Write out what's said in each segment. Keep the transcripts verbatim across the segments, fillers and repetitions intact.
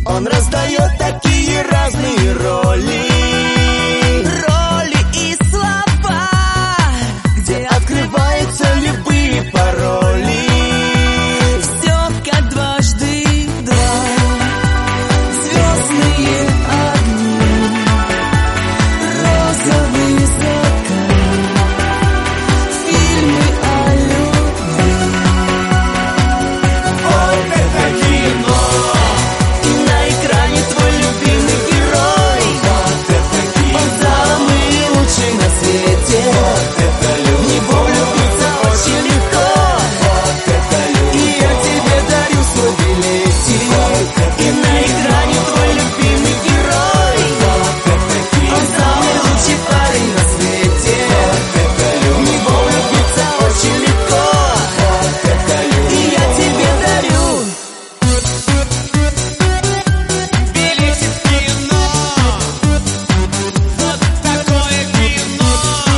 Он раздает такие разные роли, роли и слова, где открываются любые пароли. Все как дважды два, звездные огни, розовый закат, фильмы о любви. Вот это кино! И на экране твой любимый герой. Вот это кино! Он самый лучший на свете. Вот это любовь! В него влюбиться очень легко. Вот это любовь! И я тебе дарю свой билетик. Вот это И на экране твой любимый герой. Вот это кино! Он самый лучший парень на свете. Вот это В любовь! него влюбиться очень легко. Вот это любовь! И я тебе дарю Билетик в кино. Вот такое кино.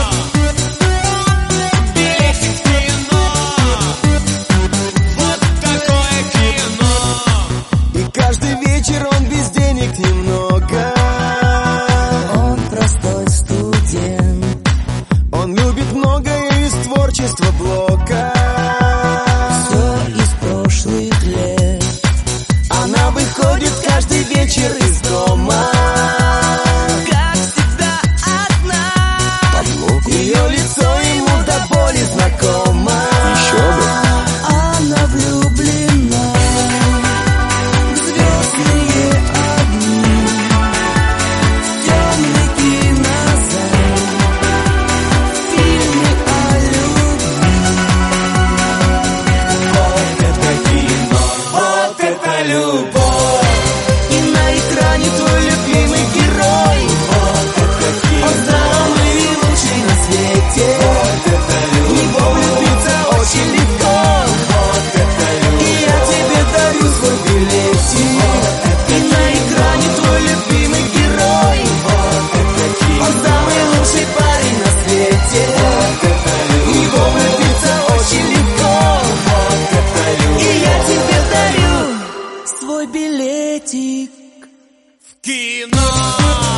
Билетик в кино. Вот такое кино. И каждый вечер он без денег немного. Он простой студент. Он любит многое из творчества Блока. Все из прошлых лет. Она выходит каждый вечер из дома. Как всегда одна. Ее лицо ему до боли знакомо. Она влюблена в звездные огни, в темный кинозал, фильмы о любви. Вот это кино, вот это любовь. И на экране твой любимый герой. Вот это кино, Он самый лучший на свете. вот это В любовь. него влюбиться очень легко. Вот это И любовь. я тебе дарю свой билетик. И на экране твой любимый герой. Вот это кино, Он самый лучший парень на свете. вот это В любовь. него влюбиться очень легко. Вот это любовь. И я тебе дарю свой билетик. Кино.